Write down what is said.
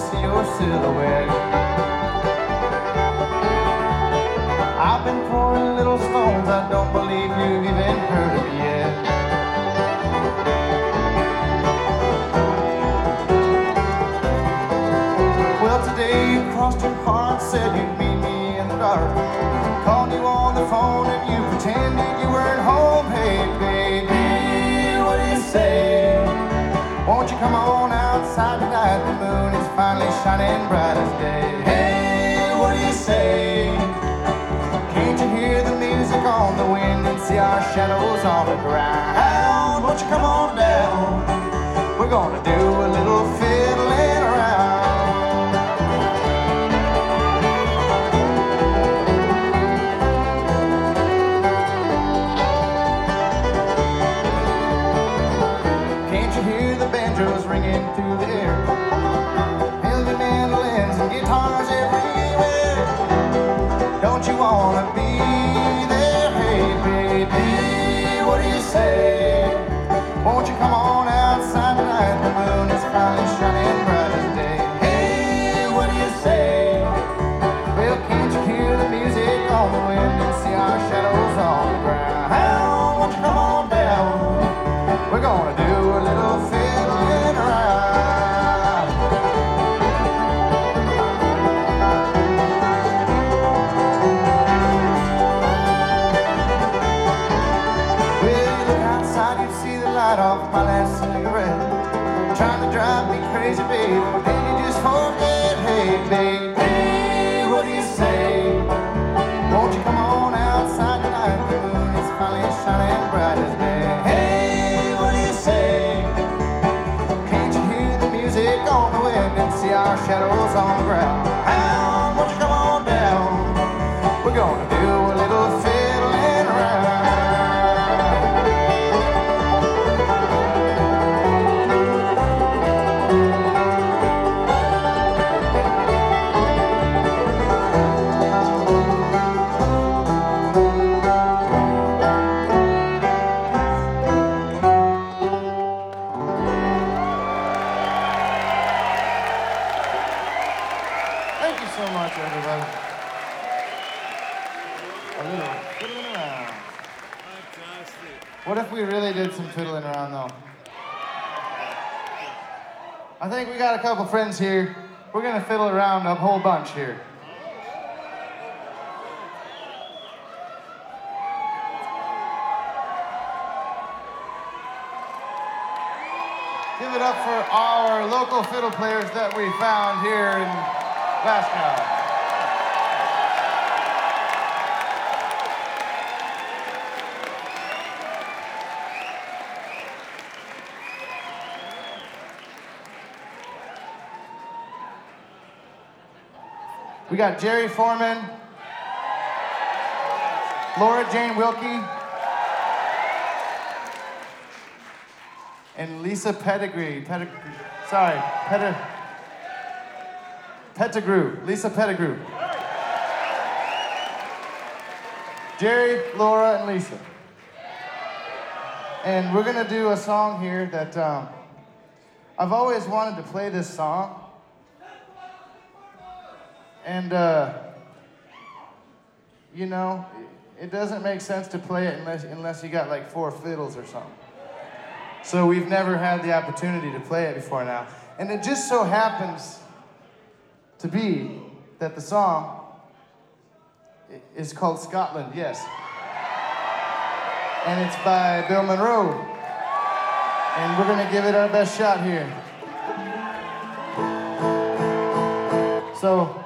see your silhouette. I've been pouring little stones, I don't believe you've even heard of me yet. Well, today you crossed your heart, said you'd meet me in the dark. Called you on the phone and you pretended you weren't home. Hey, baby, what do you say? Won't you come on outside tonight? The moon is finally shining bright as day. Hey, what do you say? Can't you hear the music on the wind and see our shadows on the ground? Won't you come on down? We're gonna do a little fiddling around. Can't you hear the banjos ringing through the air? Heavy mandolins and guitars everywhere. Don't you wanna be there? Hey, baby, what do you say? Won't you come on outside tonight? The moon is finally shining bright as day. Hey, what do you say? Well, can't you hear the music on the wind and see our shadows on the ground? Won't you come on down? We're gonna do a little fiddling around. Well, you look outside, you see the light off my last cigarette. Trying to drive me crazy, babe, but then you just forget. Hey, baby, what do you say? Won't you come on outside tonight? The moon is finally shining bright as day. Hey, what do you say? Can't you hear the music on the wind and see our shadows on the ground? Won't you come on down? We're gonna do a little fiddling around. Thank you so much, everybody. A little fiddling around. Fantastic. What if we really did some fiddling around, though? I think we got a couple friends here. We're gonna fiddle around a whole bunch here. Give it up for our local fiddle players that we found here in Glasgow. We got Jerry Foreman, Laura Jane Wilkie, and Lisa Pettigrew. Pettigrew. Lisa Pettigrew. Jerry, Laura, and Lisa. And we're gonna do a song here that I've always wanted to play this song. And, you know, it doesn't make sense to play it unless you got like 4 fiddles or something. So we've never had the opportunity to play it before now. And it just so happens to be that the song is called Scotland, yes. And it's by Bill Monroe. And we're gonna give it our best shot here. So,